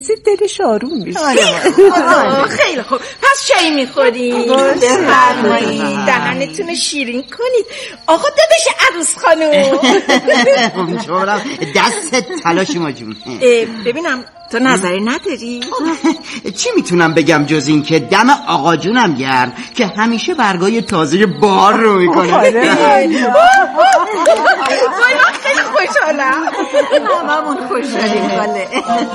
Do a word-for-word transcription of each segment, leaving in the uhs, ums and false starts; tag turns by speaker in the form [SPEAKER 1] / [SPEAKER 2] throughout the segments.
[SPEAKER 1] دلش آروم میشه.
[SPEAKER 2] خیلی خوب، پس چایی میخورید؟ بفرمایید، دهنتون شیرین کنید آقا داداش عروس خانم.
[SPEAKER 3] امیدوارم دستت تلاش ما جون.
[SPEAKER 2] ببینم تو نظری نداری؟
[SPEAKER 3] چی میتونم بگم جز این که دم آقا جونم گرم که همیشه برگای تازه بار رو میکنه.
[SPEAKER 2] وای من خیلی خوشحالم.
[SPEAKER 1] هممون خوشحالیم. خاله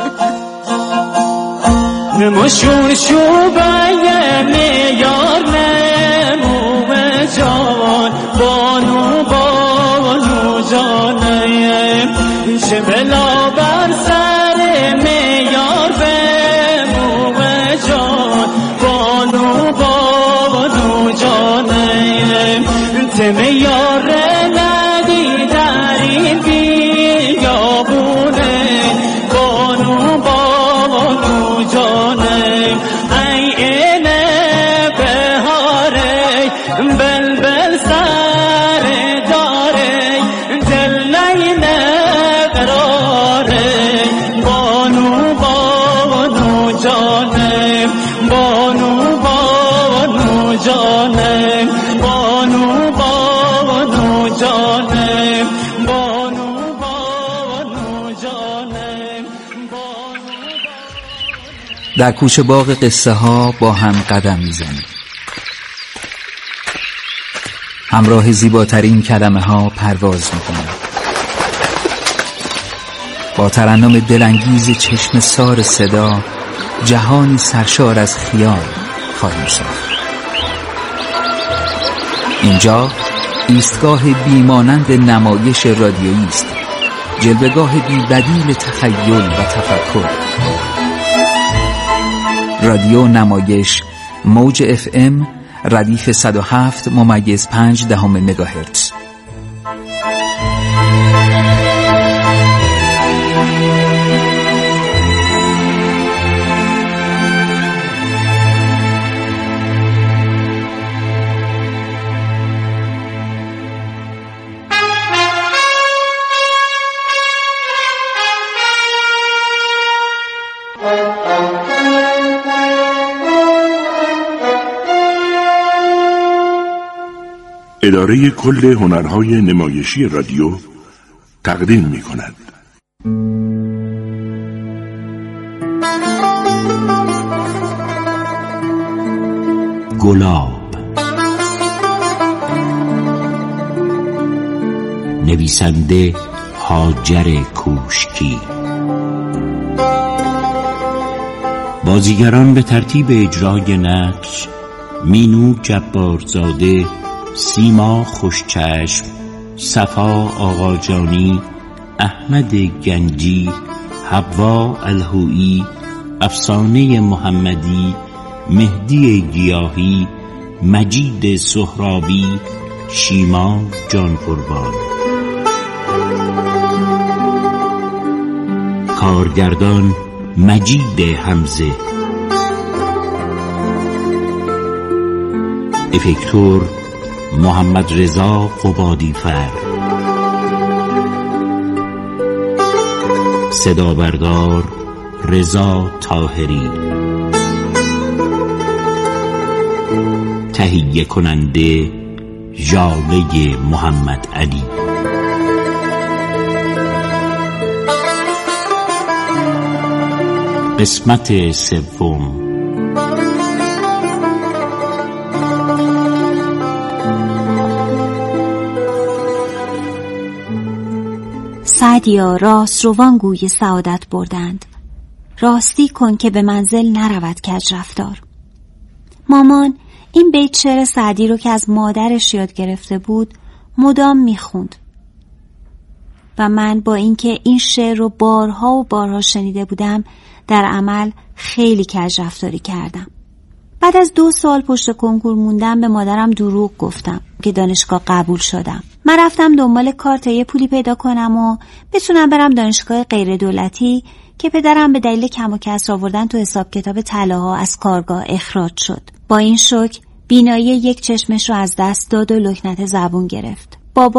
[SPEAKER 4] نموشون شوبای میار نموم جان بانو بانو جانه شبلا بر سر میار بموم جان بانو بانو جانه تمیار ندی در این بیابونه بانو بانو جانه ای اینه بهاره بلبل سر داره دل نینه قراره بانو بانو جانه بانو بانو جانه بانو بانو جانه بانو بانو جانه.
[SPEAKER 5] در کوچه باغ قصه ها با هم قدم میزنیم، همراه زیباترین کلمه ها پرواز میکنیم، با ترنم دلانگیز چشم سار صدا جهانی سرشار از خیال خواهیم ساخت. اینجا ایستگاه بیمانند نمایش رادیویی است، جلوه‌گاه بی‌بدیل تخیل و تفکر. رادیو نمایش موج اف ام ردیف صد و هفت ممیز پنج دهم مگاهرتز.
[SPEAKER 6] اداره کل هنرهای نمایشی رادیو تقدیم می کند.
[SPEAKER 7] گلاب، نویسنده هاجر کوشکی. بازیگران به ترتیب اجرای نقش: مینو جبارزاده، سیما خوشچشم، صفا آقاجانی، احمد گنجی، حوا الهویی، افسانه محمدی، مهدی گیاهی، مجید سهرابی، شیما جانقربان. کارگردان مجید حمزه. افکتور محمد رضا قبادیفر. صدا بردار رضا طاهری. تهیه کننده ژاله محمد علی. قسمت سوم.
[SPEAKER 8] سعدیا راست روان گوی سعادت بردند، راستی کن که به منزل نرود کج رفتار. مامان این بیت شعر سعدی رو که از مادرش یاد گرفته بود مدام میخوند و من با اینکه این شعر رو بارها و بارها شنیده بودم در عمل خیلی کج رفتاری کردم. بعد از دو سال پشت کنکور موندم به مادرم دروغ گفتم که دانشگاه قبول شدم. من رفتم دنبال کار تا یه پولی پیدا کنم و بتونم برم دانشگاه غیر دولتی که پدرم به دلیل کم و کسر آوردن تو حساب کتاب طلاها از کارگاه اخراج شد. با این شوک بینایی یک چشمش رو از دست داد و لکنت زبون گرفت. بابا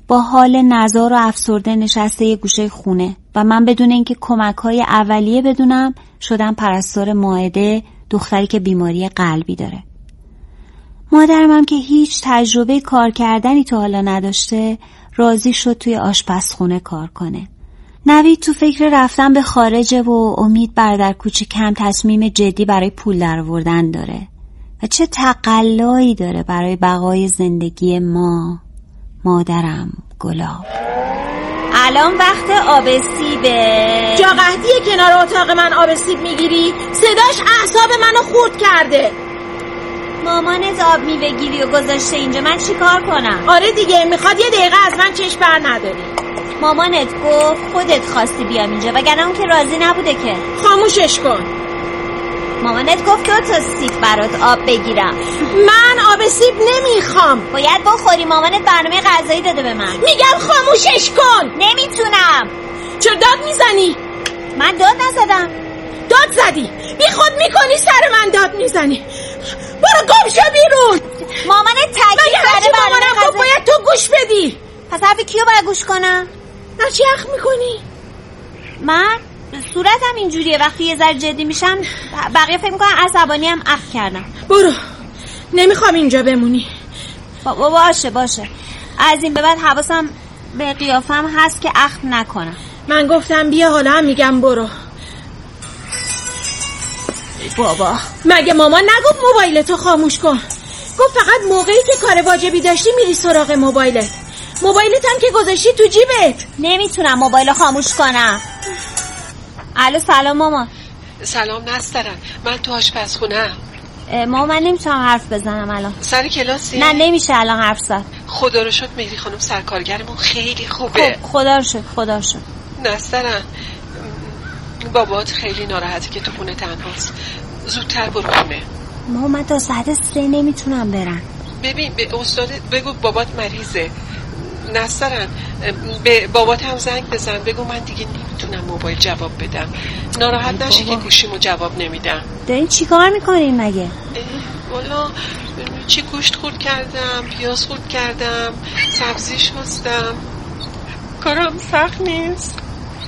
[SPEAKER 8] با حال نزار و افسرده نشسته یه گوشه خونه و من بدون اینکه کمک‌های اولیه بدونم شدم پرستار مائده، دختری که بیماری قلبی داره. مادرم هم که هیچ تجربه کار کردنی تا حالا نداشته راضی شد توی آشپزخونه کار کنه. نوید تو فکر رفتن به خارجه و امید برادر کوچیکم تصمیم جدی برای پول درآوردن داره و چه تقلایی داره برای بقای زندگی ما. مادرم گلاب. الان وقت آب سیبه.
[SPEAKER 2] جا قحطیه کنار اتاق من آب سیب میگیری؟ صداش اعصاب منو خورد کرده.
[SPEAKER 8] مامانت آب میوه گیری و گذاشته اینجا، من چی کار کنم؟
[SPEAKER 2] آره دیگه، میخواد یه دقیقه از من چشم بر نداری.
[SPEAKER 8] مامانت گفت خودت خواستی بیام اینجا وگرنه اون که راضی نبوده که.
[SPEAKER 2] خاموشش کن.
[SPEAKER 8] مامانت گفت دو تا سیب برات آب بگیرم.
[SPEAKER 2] من آب سیب نمیخوام.
[SPEAKER 8] باید بخوری، مامانت برنامه غذایی داده به من.
[SPEAKER 2] میگم خاموشش کن.
[SPEAKER 8] نمیتونم.
[SPEAKER 2] چرا داد میزنی؟
[SPEAKER 8] من داد نزدم.
[SPEAKER 2] داد زدی. بی خود میکنی سر من داد میزنی. برو گم شو بیرون.
[SPEAKER 8] مامانت تاکید کرده
[SPEAKER 2] برنامه غذایی. باید تو گوش بدی.
[SPEAKER 8] پس حرف کیو باید گوش کنم؟
[SPEAKER 2] نه چی اخم میکنی؟
[SPEAKER 8] من صورتم اینجوریه وقتی یه ذره جدی میشم بقیه فکر میکنن عصبانی هم اخم کردم.
[SPEAKER 2] برو، نمیخوام اینجا بمونی.
[SPEAKER 8] با باشه باشه، از این به بعد حواسم به قیافم هست که اخم نکنم.
[SPEAKER 2] من گفتم بیا، حالا هم میگم برو.
[SPEAKER 8] بابا
[SPEAKER 2] مگه مامان نگفت موبایلتو خاموش کن؟ گفت فقط موقعی که کار واجبی داشتی میری سراغ موبایلت. موبایلت هم که گذاشتی تو جیبت.
[SPEAKER 8] نمیتونم موبایلو خاموش کنم. الو سلام مامان.
[SPEAKER 9] سلام نسترن، من تو آشپزخونه.
[SPEAKER 8] ماما من نمیتونم حرف بزنم الان.
[SPEAKER 9] سر کلاسی؟
[SPEAKER 8] نه نمیشه الان حرف زد.
[SPEAKER 9] خدا رو شد مهری خانم سرکارگرمون خیلی خوبه.
[SPEAKER 8] خب خدا رو شد خدا رو شد.
[SPEAKER 9] نسترن بابات خیلی ناراحته که تو خونه تنهاست. زودتر برو خونه.
[SPEAKER 8] ماما من تا ساعت سه نمیتونم برم.
[SPEAKER 9] ببین به استاد بگو بابات مریضه. نسترن به بابات هم زنگ بزن بگو من دیگه نمیتونم موبایل جواب بدم. ناراحت نشی که گوشیمو جواب نمیدم.
[SPEAKER 8] دارین چی کار میکنین مگه؟
[SPEAKER 9] والا چی گوشت خورد کردم، پیاز خورد کردم، سبزی شستم. کارم سخت نیست.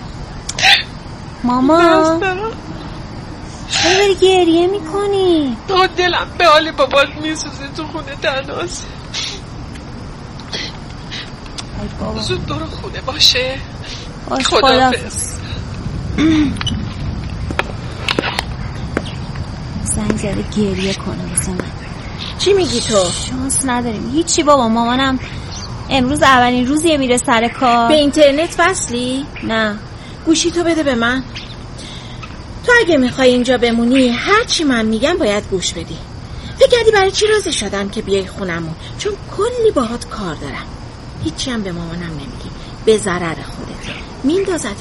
[SPEAKER 8] ماما چرا بری گریه میکنی؟
[SPEAKER 9] تا دلم به حال بابات میسوزه تو خونه تنهاست. زود برو خونه باشه. خداحافظ.
[SPEAKER 8] زنگ زده گریه کنه واسه من.
[SPEAKER 2] چی میگی تو؟
[SPEAKER 8] شانس نداریم هیچی بابا. مامانم امروز اولین روزیه میره سر کار.
[SPEAKER 2] به اینترنت وصلی؟
[SPEAKER 8] نه.
[SPEAKER 2] گوشی تو بده به من. تو اگه میخوای اینجا بمونی هر چی من میگم باید گوش بدی. فکر کردی برای چی راضی شدم که بیای خونمون؟ چون کلی باهات کار دارم. هیچی هم به مامانم نمیگی، به ضرر خودت میندازتت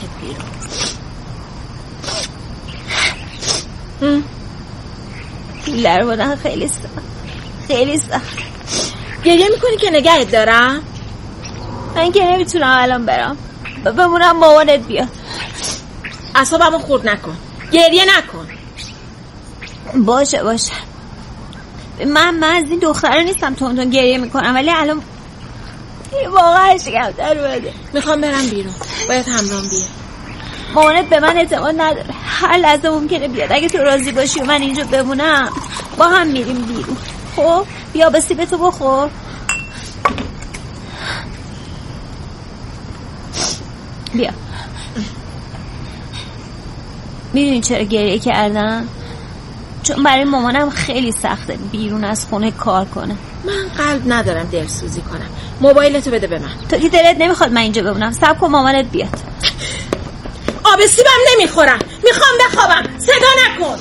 [SPEAKER 2] بیرون.
[SPEAKER 8] لر بودن خیلی سخت، خیلی سخت.
[SPEAKER 2] گریه میکنی که نگهت دارم؟
[SPEAKER 8] من که نمیتونم الان برم، بمونم مامانت بیاد.
[SPEAKER 2] اعصابمو خورد نکن، گریه نکن.
[SPEAKER 8] باشه باشه. من من از این دختره نیستم تون تون گریه میکنم، ولی الان واقعا شکم در اومده.
[SPEAKER 2] میخوام برم بیرون، باید همراهم بیاد.
[SPEAKER 8] مامانت به من اعتماد نداره، هر لحظه ممکنه بیاد. اگه تو راضی باشی و من اینجا بمونم با هم میریم بیرون. خب بیا به سیبتو بخور. بیا. میدونی چرا گریه کردم؟ چون برای مامانم خیلی سخته بیرون از خونه کار کنه.
[SPEAKER 2] من قلب ندارم دلسوزی کنم. موبایلتو بده به من.
[SPEAKER 8] تو که دلت نمیخواد من اینجا بمونم، صبر کن مامانت بیاد.
[SPEAKER 2] آب سیبم نمیخورم، میخوام بخوابم. صدا نکن.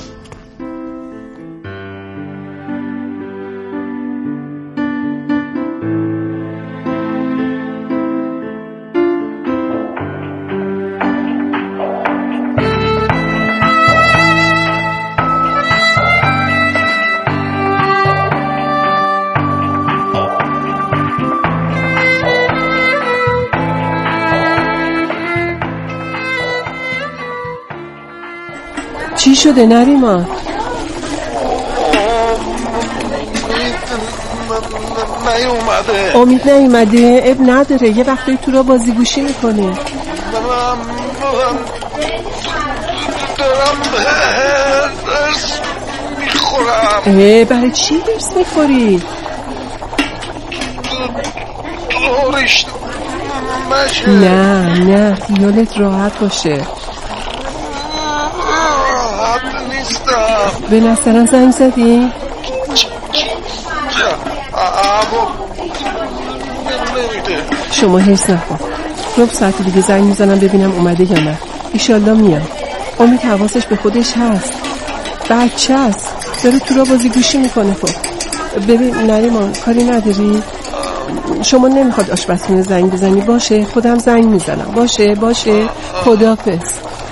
[SPEAKER 10] چی شده نریمان؟ نیومده.
[SPEAKER 11] امید نیومده؟ اب نداره، یه وقتی تو را بازی گوشی میکنه.
[SPEAKER 10] دارم هرس میخورم.
[SPEAKER 11] اه برای چی هرس میخوری؟
[SPEAKER 10] دورش نشه.
[SPEAKER 11] نه نه خیالت راحت باشه.
[SPEAKER 10] راحت نیستم.
[SPEAKER 11] به نسترن زنگ زدی؟
[SPEAKER 10] اما نمیده.
[SPEAKER 11] شما هرس نکن، ربع ساعت دیگه زنگ میزنم ببینم اومده یا نه. ایشالله میاد. امید حواسش به خودش هست، بچه هست، داره تو را بازی گوشی میکنه. خب ببین نریمان کاری نداری؟ شما نمیخواد آشپزخونه زنگ بزنی؟ باشه خودم زنگ میزنم. باشه باشه خداحافظ.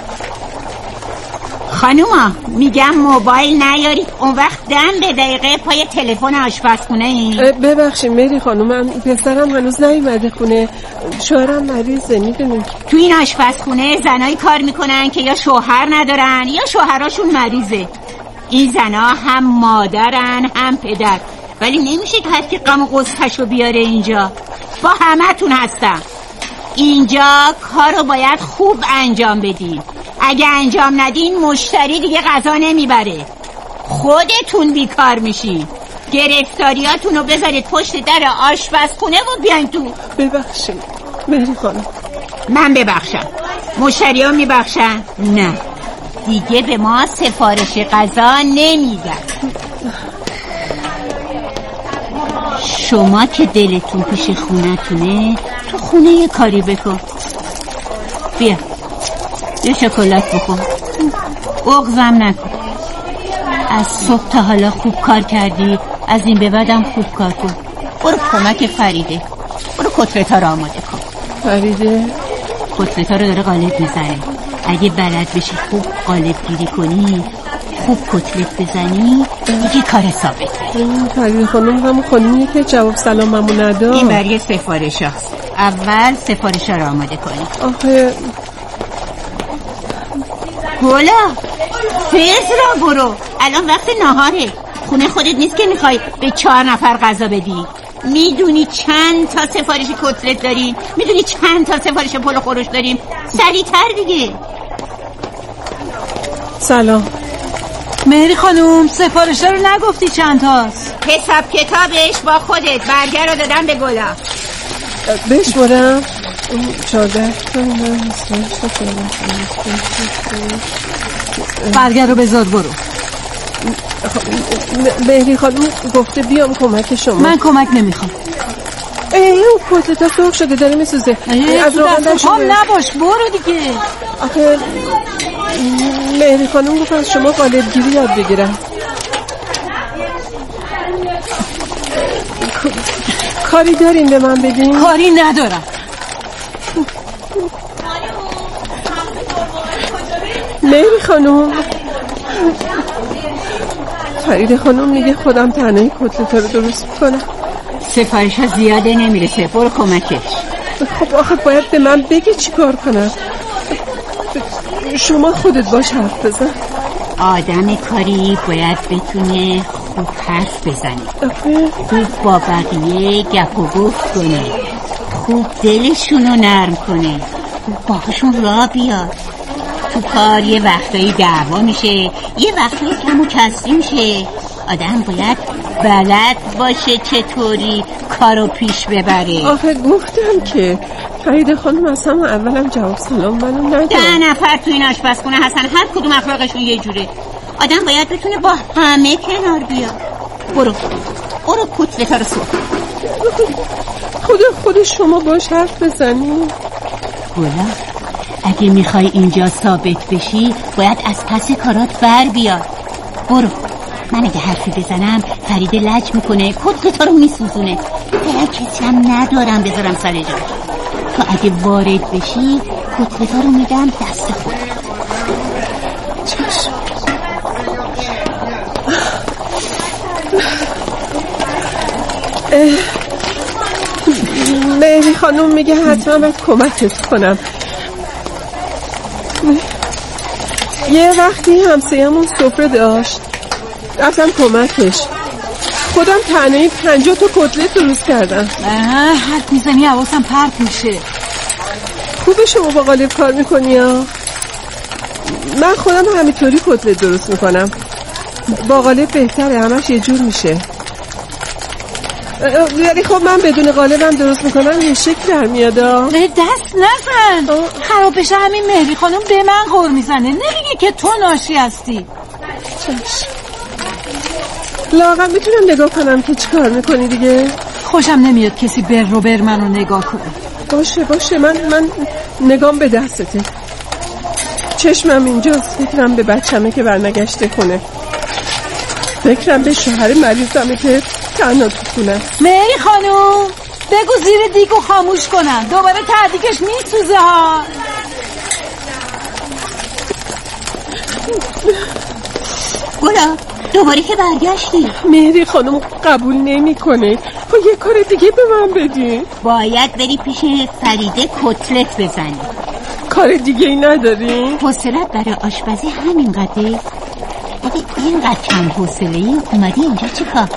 [SPEAKER 12] خانوما میگم موبایل نیارید، اون وقت دم به دقیقه پای تلفن آشپزخونه این.
[SPEAKER 11] ببخشید مری خانوم، من پسرم هنوز نیومده خونه، شوهرم مریضه. میدونی
[SPEAKER 12] تو این آشپزخونه زنایی کار میکنن که یا شوهر ندارن یا شوهراشون مریضه. این زنا هم مادرن هم پدر، ولی نمیشه که هر کی غم و غصه‌شو بیاره اینجا. با همتون هستم. اینجا کارو باید خوب انجام بدین. اگه انجام ندین مشتری دیگه غذا نمیبره، خودتون بیکار میشین. گرفتاریاتونو بذارید پشت در آشپزخونه و بیاین تو.
[SPEAKER 11] ببخشید مری خانم.
[SPEAKER 12] من ببخشم، مشتری ها میبخشن؟ نه دیگه به ما سفارش غذا نمیدن. شما که دلتون پیش خونتونه، تو خونه یه کاری بکن. بیا یه شکلات بکن، اغزم نکن. از صبح تا حالا خوب کار کردی، از این به بعدم خوب کار کن. برو کمک فریده، برو کتلت ها رو آماده کن.
[SPEAKER 11] فریده
[SPEAKER 12] کتلت ها رو داره قالب میزنه. اگه بلد بشی خوب قالب گیری کنی، خوب کتلت بزنی، دیگه کار ثابته.
[SPEAKER 11] فریده خانم همون خانمیه که جواب سلاممو نداد.
[SPEAKER 12] این برای سفارش هاست. اول سفارش ها رو آماده کنی.
[SPEAKER 11] آخه
[SPEAKER 12] گلا فیز را برو، الان وقت نهاره. خونه خودت نیست که میخوای به چهار نفر غذا بدی. میدونی چند تا سفارش کتلت داریم؟ میدونی چند تا سفارش پلو خورش داریم؟ سریع‌تر دیگه.
[SPEAKER 11] سلام
[SPEAKER 13] مهری خانوم، سفارش رو نگفتی چند تاست؟
[SPEAKER 12] حساب کتابش با خودت. برگر رو دادم به گلا.
[SPEAKER 11] بشمارم چارده تا.
[SPEAKER 13] برگر رو بذار برو.
[SPEAKER 11] مهری خانوم گفته بیام کمک شما.
[SPEAKER 13] من کمک نمیخوام.
[SPEAKER 11] ای اون کتلتا سرخ شده داره میسوزه.
[SPEAKER 13] از روغن هم نباش، برو دیگه.
[SPEAKER 11] آخه مهری خانوم گفت از شما قالب گیری یاد بگیرم. کاری دارین به من بدین؟
[SPEAKER 13] کاری ندارم.
[SPEAKER 11] مهری خانوم، فریده خانوم میگه خودم تنهایی کتلتا رو درست میکنم.
[SPEAKER 12] سفارش ها زیاده نمیرسه، برو کمکش.
[SPEAKER 11] خب آخه باید به من بگی چی کار کنم. شما خودت باش حرف بزن.
[SPEAKER 12] آدم کاری باید بتونه خوب حرف بزنه، خوب با بقیه گپ و گفت کنه، خوب دلشونو نرم کنه، باهاشون راه بیاد. تو کار یه وقتایی دعوا میشه، یه وقتایی کم و کسری میشه. آدم باید بلد باشه چطوری کارو پیش ببره.
[SPEAKER 11] آخه گفتم که فریده خانم از همون اولم جواب سلام منو نداد.
[SPEAKER 12] ده نفر تو این آشپزخونه هستن، هر کدوم اخلاقشون یه جوره. آدم باید بتونه با همه کنار بیاد. برو برو کتلتا رو سرخ.
[SPEAKER 11] خدا خود شما باش حرف بزنی.
[SPEAKER 12] گلا اگه میخوای اینجا ثابت بشی باید از پس کارات بر بیاد. برو. من اگه حرفی بزنم فریده لج میکنه، کتلتا رو میسوزونه. درکتی هم ندارم بذارم سر جاش. تو اگه وارد بشی کتلتا رو میدم دست خود.
[SPEAKER 11] چشم. مهری خانوم میگه حتما باید کمکت کنم. یه وقتی همسایه‌مون سفره داشت، رفتم کمکش. خودم تنهایی پنجاه تا کتلت درست کردم.
[SPEAKER 13] حرف میزنی حواسم پرت میشه.
[SPEAKER 11] خوبه شما با قالب کار میکنی ها؟ من خودم همینطوری کتلت درست میکنم. با قالب بهتره، همش یه جور میشه. یعنی خب من بدون قالبم درست میکنم یه شکل در میادا.
[SPEAKER 13] دست نزن، خراب بشه. همین مهری خانم به من غور میزنه، نمیگه که تو ناشی هستی.
[SPEAKER 11] چش لااقل میتونم نگاه کنم که چی کار میکنی دیگه.
[SPEAKER 13] خوشم نمیاد کسی بر رو بر منو نگاه کنه.
[SPEAKER 11] باشه باشه من من نگام به دستته. چشمم اینجاست، فکرم به بچمه که برنگشته خونه، فکرم به شوهر مریضمه که تنها تو خونه.
[SPEAKER 13] مهری خانوم بگو زیر دیگو خاموش کنن، دوباره تردیگش میسوزه ها.
[SPEAKER 12] گلا دوباره که برگشتی.
[SPEAKER 11] مهری خانم قبول نمی کنه. خب یه کار دیگه به من بدی.
[SPEAKER 12] باید بری پیش فریده کتلت بزنی.
[SPEAKER 11] کار دیگه ای نداری؟
[SPEAKER 12] حوصلت برای آشپزی همینقدره؟ اگه اینقدر کم حوصله ای اومدی اینجا چی کار؟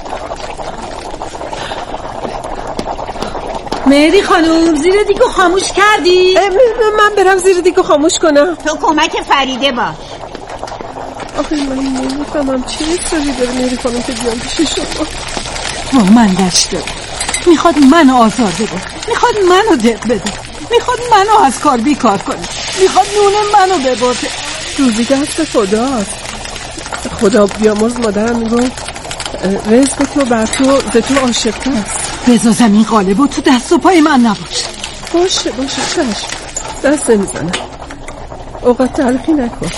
[SPEAKER 13] مهری خانوم زیر دیگو خاموش کردی؟
[SPEAKER 11] من برم زیر دیگو خاموش کنم.
[SPEAKER 12] تو کمک فریده باش.
[SPEAKER 11] آخه من نمیفهمم چی اصراری داره مهری خانم که بیام پیش شما.
[SPEAKER 13] با من دست داره، میخواد منو آزار بده، میخواد منو دق بده، میخواد منو از کار بیکار کنه، میخواد نون منو ببرده.
[SPEAKER 11] روزی دست خداست. خدا بیامرز مادرم میگم رزق تو بر تو ز تو عاشق‌تر است.
[SPEAKER 13] بذار زمین قالبو تو دست و پای من نباشه.
[SPEAKER 11] باشه باشه چشم، دست نمیزنم. اوقات تلخی نکن.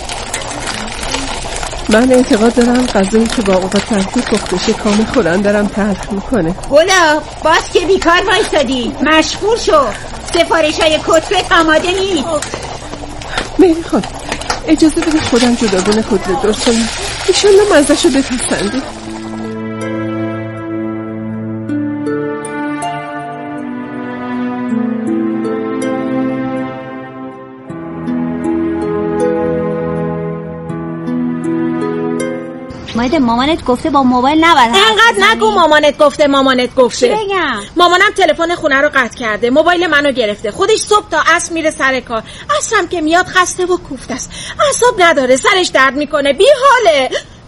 [SPEAKER 11] من اعتقاد دارم غذایی که با اوقات تلخی پخته شه کام خورندرم تلخ میکنه.
[SPEAKER 12] گلا باز که بیکار وایسادی، مشغول شو. سفارش های کتلت آماده نیست.
[SPEAKER 11] مهری خانم اجازه بده خودم جداگونه کتلت درست کنم، ایشالله مزه‌شو بپسندی.
[SPEAKER 8] مایده مامانت گفته با موبایل نبر.
[SPEAKER 2] انقدر نگو مامانت گفته مامانت گفته.
[SPEAKER 8] چی بگم؟
[SPEAKER 2] مامانم تلفن خونه رو قطع کرده، موبایل منو گرفته، خودش صبح تا عصر میره سر کار، عصرم که میاد خسته و کوفته است، اعصاب نداره، سرش درد میکنه، بی حاله.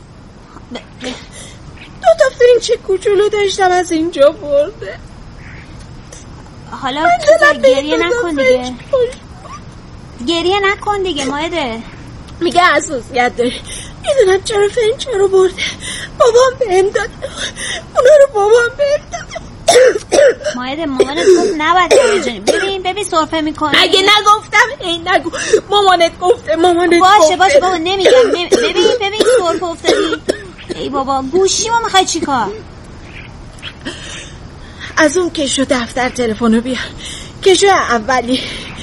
[SPEAKER 2] دو تا فرنچ کوچولو داشتم از اینجا برده.
[SPEAKER 8] حالا تو گریه نکن دیگه، گریه نکن دیگه مایده.
[SPEAKER 2] میگه حساسیت داری. میدونم چرا فرنچ رو برده، بابام بهم داد، اونا رو بابام بهم داد.
[SPEAKER 8] مایده مامانت گفت نباید بجنی. ببین ببین سرفه میکنه.
[SPEAKER 2] اگه نگفتم این نگو مامانت گفته مامانت
[SPEAKER 8] باشه
[SPEAKER 2] گفته.
[SPEAKER 8] باشه بابا نمیگم. ببین ببین سرفه افتادی. ای بابا گوشی ما میخوای چی کار؟
[SPEAKER 2] از اون کشو دفتر تلفنو بیار، کشو اولی.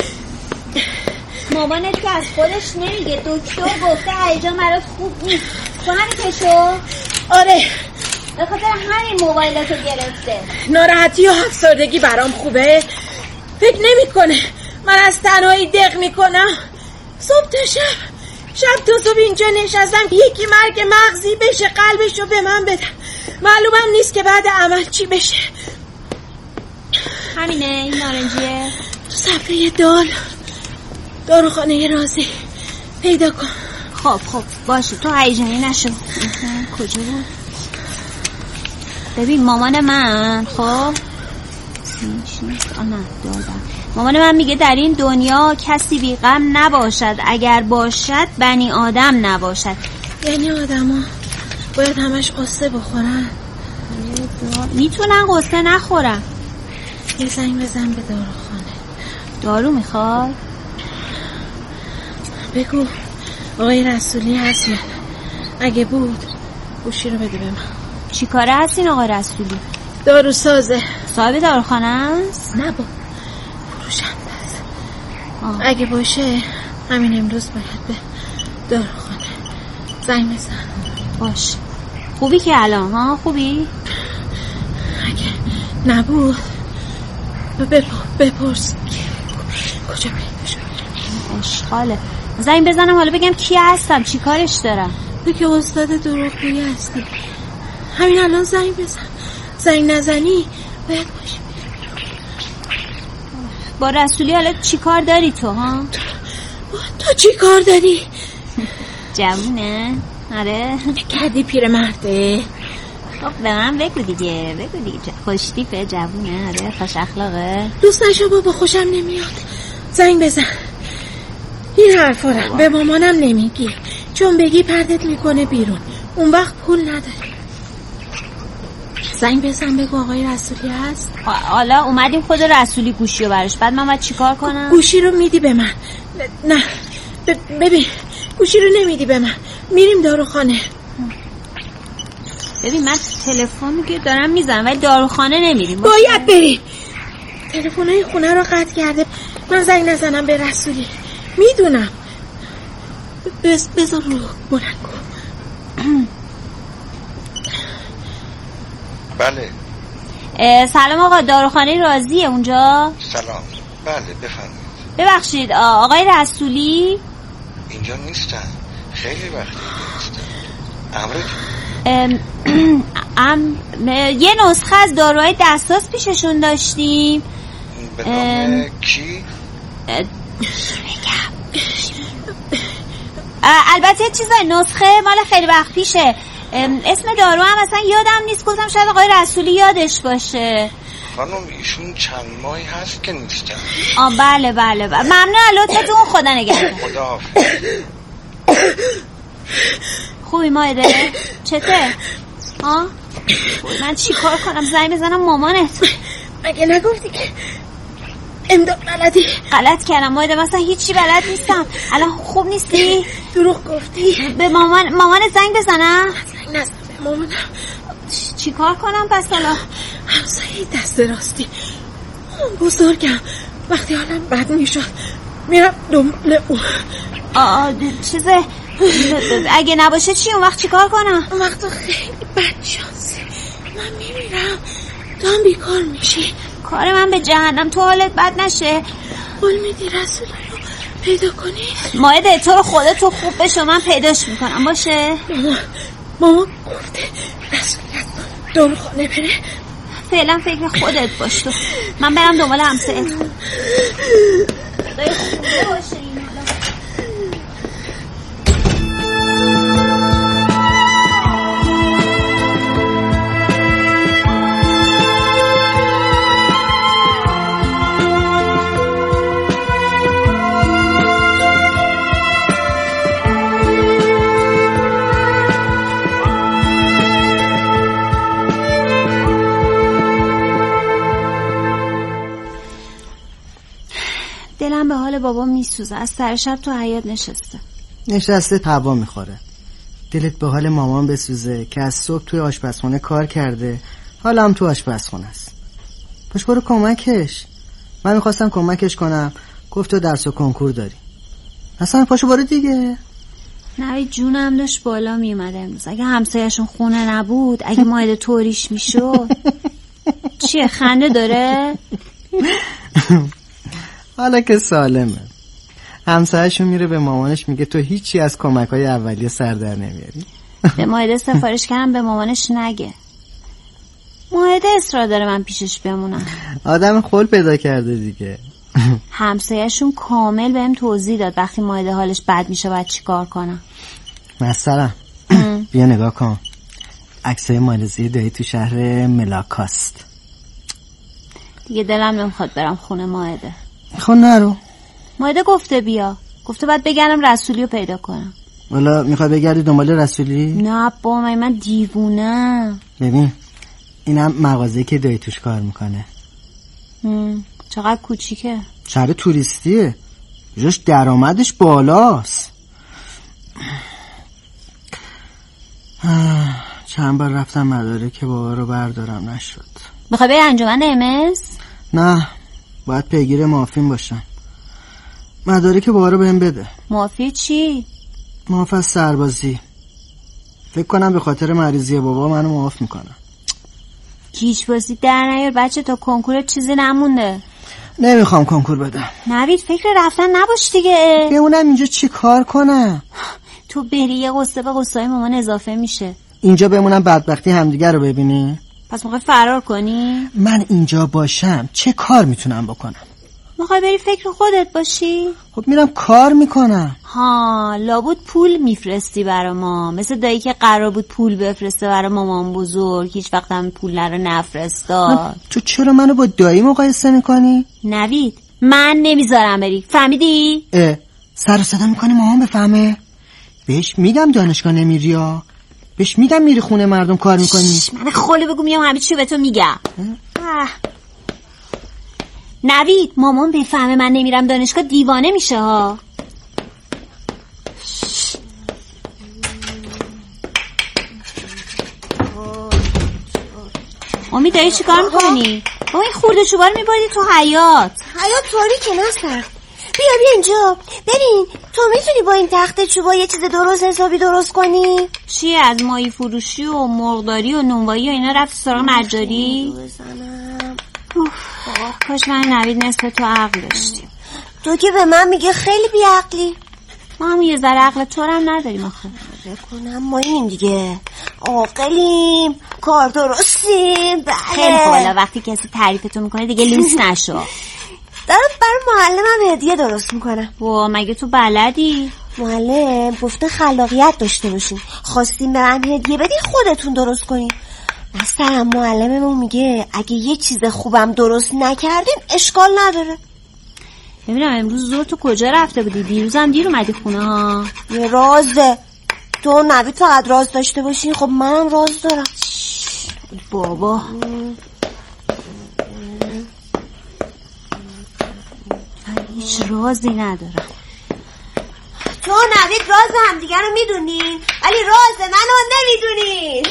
[SPEAKER 8] مامانت که از خودش نمیگه، دکتر گفته هیجان مرض خوب نیست. تو همین کشو؟
[SPEAKER 2] آره
[SPEAKER 8] به خاطر همین موبایلاتو گرفته.
[SPEAKER 2] ناراحتی و افسردگی برام خوبه. فکر نمیکنه من از تنهایی دق میکنم. صبح تا شب شب تا صبح اینجا نشستم یکی مرگ مغزی بشه، قلبشو به من بدن. معلومم نیست که بعد عمل چی بشه.
[SPEAKER 8] همینه این نارنجیه
[SPEAKER 2] تو صفحه دال داروخانه رازی پیدا کن.
[SPEAKER 8] خب خب باشه تو هیجانی نشو. کجا بود؟ ببین مامان من خب آه نه دادم. مامان من میگه در این دنیا کسی بی غم نباشد، اگر باشد بنی آدم نباشد.
[SPEAKER 2] یعنی آدم ها باید همش قصه بخورن؟
[SPEAKER 8] میتونن قصه نخورن.
[SPEAKER 2] یه زنگ بزن به داروخانه.
[SPEAKER 8] دارو میخواد؟
[SPEAKER 2] بگو آقای رسولی هست یا اگه بود گوشی رو بده به من.
[SPEAKER 8] چی کاره هستین آقای رسولی؟
[SPEAKER 2] دارو سازه.
[SPEAKER 8] صاحب داروخانه است؟
[SPEAKER 2] نه با فروشنده است. اگه باشه همین امروز باید به داروخانه زنگ بزن.
[SPEAKER 8] باشه خوبی که الان ها؟ خوبی؟
[SPEAKER 2] اگه نبود بپ... بپرس کجا پیدا شد.
[SPEAKER 8] اشغاله. زنگ بزنم حالا بگم کی هستم چی کارش دارم؟
[SPEAKER 2] تو که استاد دروغگویی هستی. همین الان زنگ بزن. زنگ نزنی باید باشی.
[SPEAKER 8] با رسولی حالا چی کار داری تو ها؟
[SPEAKER 2] تو چی کار داری؟
[SPEAKER 8] جوونه؟ آره
[SPEAKER 2] کردی پیر مرده.
[SPEAKER 8] خب به من بگو دیگه، بگو دیگه. خوشتیپه، جوونه، آره خوش اخلاقه.
[SPEAKER 2] دوست نشو بابا، خوشم نمیاد. زنگ بزن. این حرفا رو به مامانم نمیگی، چون بگی پردت میکنه بیرون، اون وقت پول نداری. زنگ بزن بگو آقای رسولی هست.
[SPEAKER 8] حالا اومدیم خود رسولی گوشی رو براش، بعد من باید چی کار کنم؟
[SPEAKER 2] گوشی رو میدی به من. نه ببین، گوشی رو نمیدی به من، میریم داروخانه.
[SPEAKER 8] ببین من تلفن که دارم میزنم ولی داروخانه نمیریم.
[SPEAKER 2] باید بریم. تلفن‌های خونه رو قطع کرده، من زنگ نزنم به رسولی. میدونم. بز بذار رو بلند کن.
[SPEAKER 10] بله.
[SPEAKER 8] سلام آقا، داروخانه راضیه اونجا؟
[SPEAKER 10] سلام. بله بفرمایید.
[SPEAKER 8] ببخشید آقای رسولی
[SPEAKER 10] اینجا نیستن، خیلی وقتی نیستن. امرت
[SPEAKER 8] ام ام یه نسخه از داروهای دستاس پیششون داشتیم.
[SPEAKER 10] به نام کی؟
[SPEAKER 8] البته چیزای نسخه مال خیلی وقت پیشه. اسم دارو هم اصلا یادم نیست، گفتم شاید آقای رسولی یادش باشه.
[SPEAKER 10] خانم ایشون چند ماهی هست که نیستن.
[SPEAKER 8] آه بله بله بله. ممنون لطفتون، خدا نگهدار.
[SPEAKER 10] خدا حافظ.
[SPEAKER 8] خوبی مایده؟ چته؟ ها؟ من چی کار کنم؟ زنگ بزنم مامانت؟
[SPEAKER 2] مگه نگفتی که امداد بلدی؟
[SPEAKER 8] غلط کردم مایده، مثلا هیچی بلد نیستم. الان خوب نیستی؟
[SPEAKER 2] دروغ گفتی.
[SPEAKER 8] به مامان مامانت زنگ بزنم؟
[SPEAKER 2] زنگ نزن به مامانم.
[SPEAKER 8] چی کار کنم پس حالا؟
[SPEAKER 2] همسایه دست راستی بزرگم، وقتی حالم بد میشد میرم دنبال او.
[SPEAKER 8] آه چیزه اگه نباشه چی؟ اون وقت چی کار کنم؟
[SPEAKER 2] اون وقت خیلی بد شانسه، من میمیرم، تو هم بیکار میشی.
[SPEAKER 8] کار من به جهنم، تو حالت بد نشه.
[SPEAKER 2] قول میدی رسولی رو پیدا کنی؟
[SPEAKER 8] مایده تو رو خدا تو خوب بشو، من پیداش میکنم باشه؟
[SPEAKER 2] ماما ماما گفته رسولی از داروخانه بره.
[SPEAKER 8] فعلا فکر خودت باش تو، من برم دنبال همسایت. خدای خوبه باشه این حالا. دلم به حال بابا میسوزه، از سر شب تو حیاط نشسته
[SPEAKER 3] نشسته هوا میخوره. دلت به حال مامان بسوزه که از صبح توی آشپزخونه کار کرده، حالا هم تو آشپزخونه است. پاش برو کمکش. من میخواستم کمکش کنم، گفت تو درس و کنکور داری. اصلا پاشو برو دیگه.
[SPEAKER 8] نوید جونم داشت بالا میومده امروز. اگه همسایه‌شون خونه نبود، اگه مایده طوریش میشد. چیه خنده داره؟
[SPEAKER 3] حالا که سالمه. همسایه‌شون میره به مامانش میگه تو هیچی از کمک‌های اولیه سر در نمیاری.
[SPEAKER 8] به مایده سفارش کردم به مامانش نگه. مایده اصرار داره من پیشش بمونم.
[SPEAKER 3] آدم خول پیدا کرده دیگه.
[SPEAKER 8] همسایه‌شون کامل بهم توضیح داد وقتی مایده حالش بد میشه باید چی کار کنم.
[SPEAKER 3] مثلا بیا نگاه کن، عکسای مالزی دایی تو شهر ملاکاست.
[SPEAKER 8] دیگه دلم نمیخواد برم خونه مایده.
[SPEAKER 3] خب نرو.
[SPEAKER 8] مایده گفته بیا، گفته باید بگردم رسولی رو پیدا کنم.
[SPEAKER 3] والا میخوای بگردی دنبال رسولی؟
[SPEAKER 8] نه با من من دیوونه.
[SPEAKER 3] ببین اینم مغازه‌ای که دایی توش کار میکنه.
[SPEAKER 8] چقدر کوچیکه.
[SPEAKER 3] شهر توریستیه، جاش درآمدش بالاست. چند بار رفتم مدارک بابا رو بردارم نشد.
[SPEAKER 8] میخوای بری انجمن امس؟
[SPEAKER 3] نه باید پیگیر معافیم باشم. مدارک بابا رو بهم بده.
[SPEAKER 8] معافی چی؟
[SPEAKER 3] معاف از سربازی. فکر کنم به خاطر مریضی بابا منو معاف میکنم.
[SPEAKER 8] هیچ بازی در نیار بچه، تا کنکور چیزی نمونده.
[SPEAKER 3] نمیخوام کنکور بدم.
[SPEAKER 8] نوید فکر رفتن نباش دیگه.
[SPEAKER 3] بمونم اینجا چی کار کنم؟
[SPEAKER 8] تو بری یه قصه به قصه های مامان اضافه میشه.
[SPEAKER 3] اینجا بمونم بدبختی همدیگه رو ببینی؟
[SPEAKER 8] پس میخوای فرار کنی؟
[SPEAKER 3] من اینجا باشم چه کار میتونم بکنم؟
[SPEAKER 8] میخوای بری فکر خودت باشی؟
[SPEAKER 3] خب میرم کار میکنم.
[SPEAKER 8] ها لابد پول میفرستی برا ما، مثل دایی که قرار بود پول بفرسته برا مامان بزرگ، هیچ وقت هم پول رو نفرستاد.
[SPEAKER 3] تو چرا منو با دایی مقایسه میکنی؟
[SPEAKER 8] نوید من نمیذارم بری، فهمیدی؟
[SPEAKER 3] اه سر و صدا میکنی مامان بفهمه؟ بهش میگم دانشگاه نمیری ها، بهش میگم میری خونه مردم کار میکنی.
[SPEAKER 8] من خاله بگو میام همه چی به تو میگم. نوید مامان بفهمه من نمیرم دانشگاه دیوانه میشه ها. امید داری چی کار میکنی؟ با این خورده چوبا رو میبردی تو حیاط.
[SPEAKER 14] حیاط تاریکه نصر. بیا بیا اینجا ببین، تو میتونی با این تخته چوبا یه چیز درست حسابی درست کنی؟
[SPEAKER 8] چی از ماهی فروشی و مرغداری و نونوایی و اینا رفت سراغ نجاری؟ کاش من نوید نصف تو عقل داشتیم.
[SPEAKER 14] تو که به من میگه خیلی بیعقلی.
[SPEAKER 8] ما هم یه ذره عقل تو هم نداریم آخه.
[SPEAKER 14] بکنم ما این دیگه عاقلیم، کار درستیم. بله
[SPEAKER 8] خیلی خوب. حالا وقتی کسی تعریفتو میکنه دیگه لوس نشو.
[SPEAKER 14] دارم برای معلمم هدیه درست میکنم.
[SPEAKER 8] وا مگه تو بلدی؟
[SPEAKER 14] معلم گفته خلاقیت داشته باشین، خواستیم به من هدیه بدی خودتون درست کنین. مثلا معلممون میگه اگه یه چیز خوبم درست نکردین اشکال نداره.
[SPEAKER 8] ببینم امروز زور تو کجا رفته بودی؟ دیروزم دیر اومدی خونه ها.
[SPEAKER 14] یه رازه، تو نوید فقط راز داشته باشین، خب منم راز دارم.
[SPEAKER 8] بابا من هیچ رازی ندارم.
[SPEAKER 14] تو نوید راز هم دیگه رو میدونین ولی راز منو نمیدونین.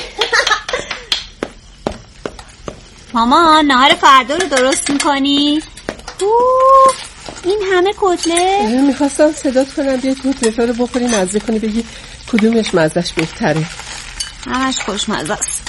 [SPEAKER 8] مامان نهار فردا رو درست میکنی؟ این همه کتله؟
[SPEAKER 11] میخواستم صدات کنم بیا کتلتا رو بخوری مزه کنی بگی کدومش مزهش بهتره.
[SPEAKER 8] همش خوشمزه است.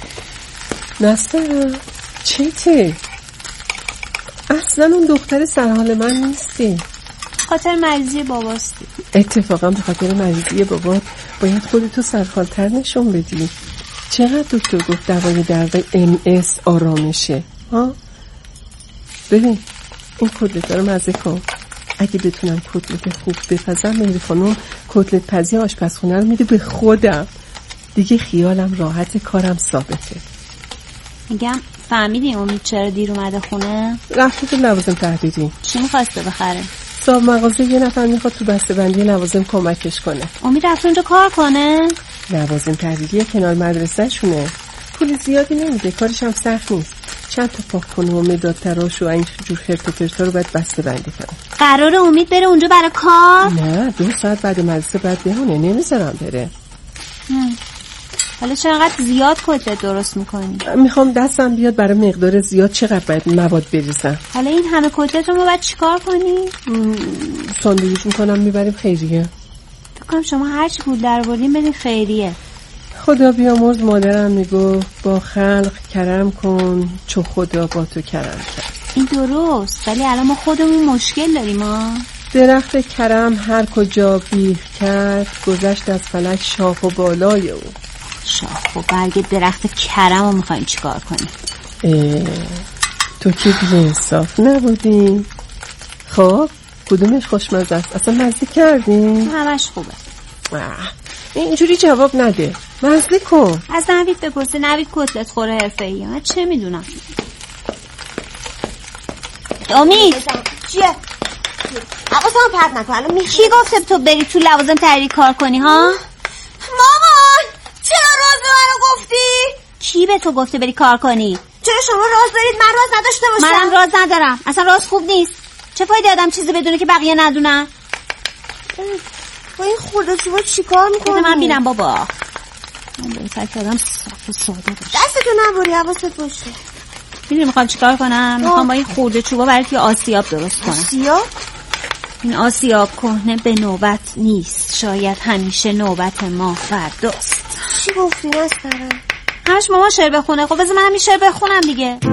[SPEAKER 11] نستر چیتی؟ اصلا اون دختر سرحال من نیستی.
[SPEAKER 8] خاطر مریضی باباستی.
[SPEAKER 11] اتفاقا به خاطر مریضی بابات باید خودتو سرحالتر نشون بدی. چقدر دکتر گفت دوای درد ام اس آرامشه ها؟ ببین این کتلت رو مزه کن. اگه بتونم کتلت خوب بپزم مهری خانم کتلت پزی آشپزخونه رو میده به خودم. دیگه خیالم راحت، کارم ثابته.
[SPEAKER 8] میگم فهمیدی امید چرا دیر اومده خونه؟
[SPEAKER 11] رفته تو لوازم تحریری.
[SPEAKER 8] چی میخواسته بخره؟
[SPEAKER 11] صاحب مغازه یه نفر میخواد تو بسته بندی لوازم کمکش کنه.
[SPEAKER 8] امید رفته اونجا کار کنه؟
[SPEAKER 11] لوازم تحریری کنار مدرسه شونه. پول زیادی نمیده، کارش هم سخت نیست. چند تا پاک کنه و مداد تراش و این جور خرت و پرتا رو باید بسته بندی کنه.
[SPEAKER 8] قراره امید بره اونجا برای کار؟
[SPEAKER 11] نه دو ساعت بعد مدرسه باید بمونه، نمیذارم بره.
[SPEAKER 8] هم. حالا چقدر زیاد کتلت درست میکنی؟
[SPEAKER 11] میخوام دستم بیاد برای مقدار زیاد چقدر باید مواد بریزم.
[SPEAKER 8] حالا این همه کتلت رو ما باید چیکار کنی؟
[SPEAKER 11] ساندویچ میکنم میبریم خیریه.
[SPEAKER 8] فکر کنم شما هرچی پول در آوردین بدین خیریه.
[SPEAKER 11] خدا بیامرز مادرم میگفت با خلق کرم کن چو خدا با تو کرم کرد.
[SPEAKER 8] این درست، ولی الان ما خودمون مشکل داریم ها.
[SPEAKER 11] درخت کرم هر کجا بیخ کرد گذشت از فلک شاخ و بالای او.
[SPEAKER 8] شاخ و برگ درخت کرم رو میخواییم چیکار کنیم؟
[SPEAKER 11] تو که بی انصاف نبودی. خب کدومش خوشمزه است؟ اصلا مزه کردیم؟
[SPEAKER 8] همش خوبه.
[SPEAKER 11] اینجوری جواب نده، مزه کن.
[SPEAKER 8] از نوید بپرسه، نوید کتلت خوره حرفه‌ایه، من چه میدونم. امید
[SPEAKER 14] چیه؟ حواسم پرت نکن. الان می
[SPEAKER 8] کی گفته تو بری تو لوازم تحریری کار کنی ها؟
[SPEAKER 14] مامان چرا راز به منو گفتی؟
[SPEAKER 8] کی به تو گفته بری کار کنی؟
[SPEAKER 14] چرا شما راز دارید من راز نداشته باشم؟
[SPEAKER 8] منم راز ندارم، اصلا راز خوب نیست. چه فایده آدم چیزی بدونه که بقیه ندونن؟
[SPEAKER 14] با این خورده چوبا چی کار میکنی؟
[SPEAKER 8] من بینم بابا. من بهتر که آدم صاف و ساده باشه.
[SPEAKER 14] دستتو نبری، حواست باشه.
[SPEAKER 8] میدونی میخوام چیکار کنم؟ میخوام با این خورده چوبا برات یه آسیاب درست کنم.
[SPEAKER 14] آسیاب؟
[SPEAKER 8] این آسیاب کهنه به نوبت نیست، شاید همیشه نوبت ما فرداست.
[SPEAKER 14] چی گفتی نسترم؟
[SPEAKER 8] همش ماما شعر بخونه. خب بذار منم این شعر بخونم دیگه.